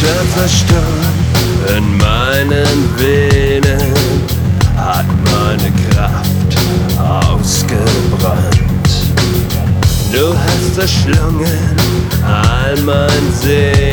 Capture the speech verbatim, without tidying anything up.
Schwarzer Sturm in meinen Venen hat meine Kraft ausgebrannt. Du hast verschlungen all mein Sehen.